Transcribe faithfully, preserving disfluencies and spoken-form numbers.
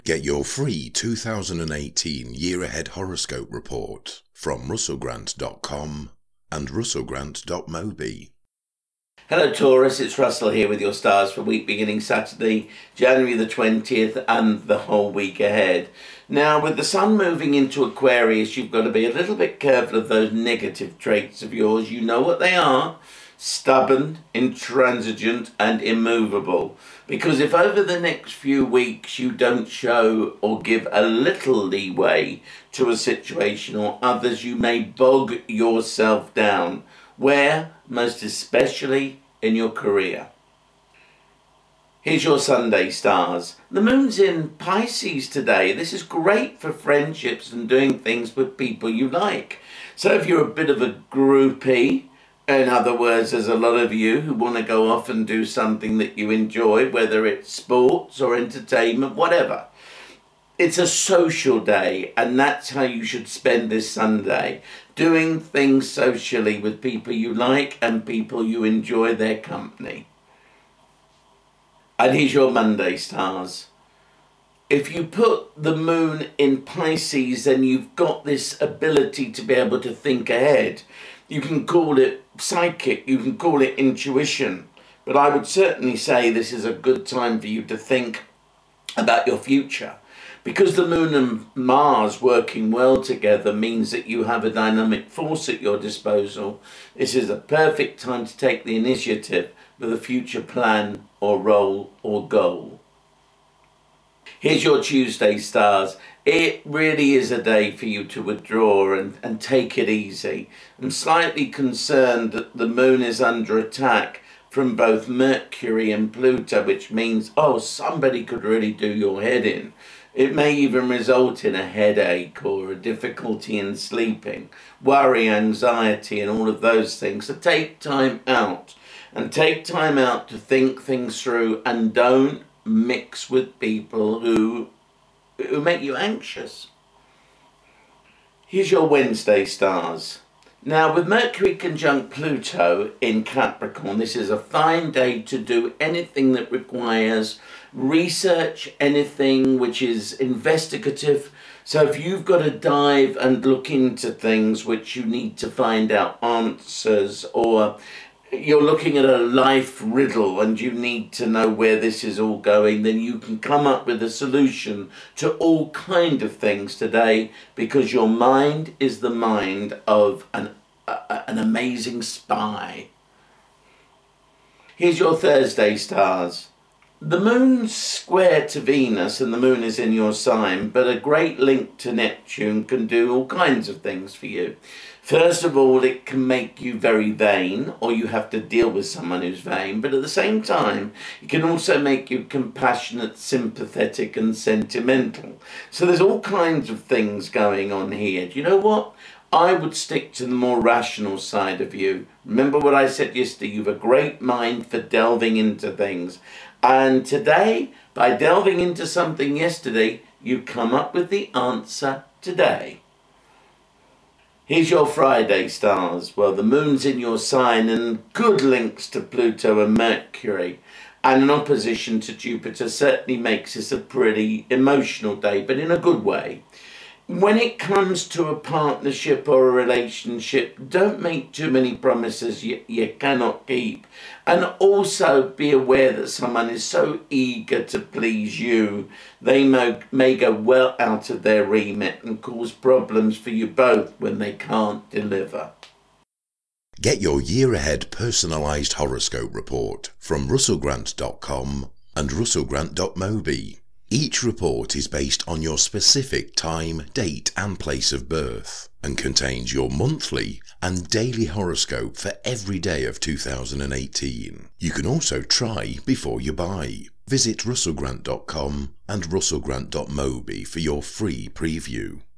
Get your free two thousand eighteen Year Ahead Horoscope Report from russell grant dot com and russell grant dot mobi. Hello Taurus, it's Russell here with your stars for week beginning Saturday, January the twentieth and the whole week ahead. Now with the sun moving into Aquarius, you've got to be a little bit careful of those negative traits of yours. You know what they are: stubborn, intransigent and immovable. Because if over the next few weeks you don't show or give a little leeway to a situation or others, you may bog yourself down. Where? Most especially in your career. Here's your Sunday stars. The moon's in Pisces today. This is great for friendships and doing things with people you like. So if you're a bit of a groupie, in other words, there's a lot of you who want to go off and do something that you enjoy, whether it's sports or entertainment, whatever. It's a social day, and that's how you should spend this Sunday. Doing things socially with people you like and people you enjoy their company. And here's your Monday stars. If you put the moon in Pisces, then you've got this ability to be able to think ahead. You can call it psychic, you can call it intuition, but I would certainly say this is a good time for you to think about your future. Because the moon and Mars working well together means that you have a dynamic force at your disposal. This is a perfect time to take the initiative with a future plan or role or goal. Here's your Tuesday stars. It really is a day for you to withdraw and, and take it easy. I'm slightly concerned that the moon is under attack from both Mercury and Pluto, which means, oh, somebody could really do your head in. It may even result in a headache or a difficulty in sleeping, worry, anxiety, and all of those things. So take time out, and take time out to think things through, and don't mix with people who, who make you anxious. Here's your Wednesday stars. Now, with Mercury conjunct Pluto in Capricorn, this is a fine day to do anything that requires research, anything which is investigative. So if you've got to dive and look into things which you need to find out answers, or you're looking at a life riddle and you need to know where this is all going, then you can come up with a solution to all kind of things today, because your mind is the mind of an, a, an amazing spy. Here's your Thursday stars. The moon's square to Venus, and the moon is in your sign, but a great link to Neptune can do all kinds of things for you. First of all, it can make you very vain, or you have to deal with someone who's vain, but at the same time, it can also make you compassionate, sympathetic and sentimental. So there's all kinds of things going on here. Do you know what? I would stick to the more rational side of you. Remember what I said yesterday, you have a great mind for delving into things. And today, by delving into something yesterday, you come up with the answer today. Here's your Friday stars. Well, the moon's in your sign, and good links to Pluto and Mercury, and an opposition to Jupiter certainly makes this a pretty emotional day, but in a good way. When it comes to a partnership or a relationship, don't make too many promises you, you cannot keep. And also be aware that someone is so eager to please you, they may, may go well out of their remit and cause problems for you both when they can't deliver. Get your Year Ahead Personalised Horoscope Report from russell grant dot com and russell grant dot mobi. Each report is based on your specific time, date and place of birth, and contains your monthly and daily horoscope for every day of two thousand eighteen. You can also try before you buy. Visit russell grant dot com and russell grant dot mobi for your free preview.